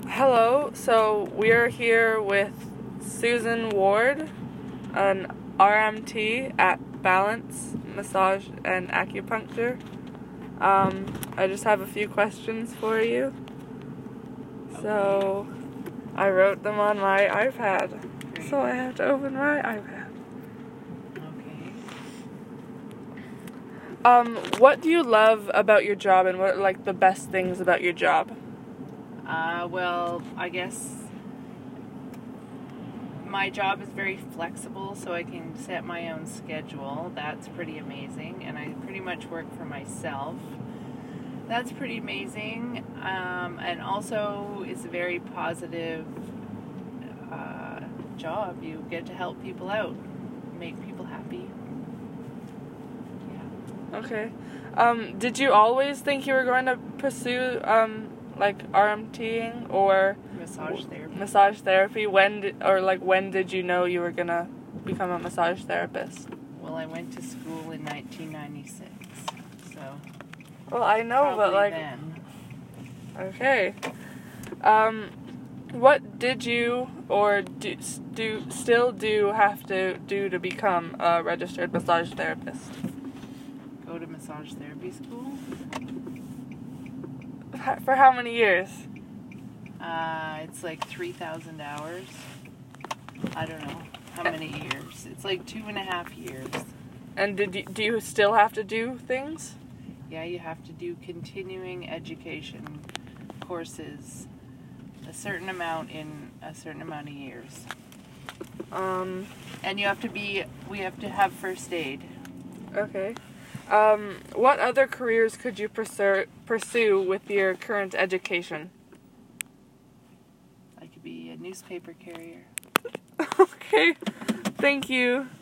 Hello, so we're here with Susan Ward, an RMT at Balance Massage and Acupuncture. I just have a few questions for you. So, I wrote them on my iPad, so I have to open my iPad. Okay. What do you love about your job, and what are like the best things about your job? Well, I guess my job is very flexible, so I can set my own schedule. That's pretty amazing, and I pretty much work for myself. That's pretty amazing, and also it's a very positive job. You get to help people out, make people happy. Yeah. Okay. Did you always think you were going to pursue like RMTing or Massage therapy. When did you know you were gonna become a massage therapist? Well, I went to school in 1996, so. Well, I know, but like. Then. Okay. What did you or still have to do to become a registered massage therapist? Go to massage therapy school. For how many years? It's like 3,000 hours. I don't know how many years. It's like 2.5 years. And do you still have to do things? Yeah, you have to do continuing education courses, a certain amount in a certain amount of years. And we have to have first aid. Okay. What other careers could you pursue with your current education? I could be a newspaper carrier. Okay. Thank you.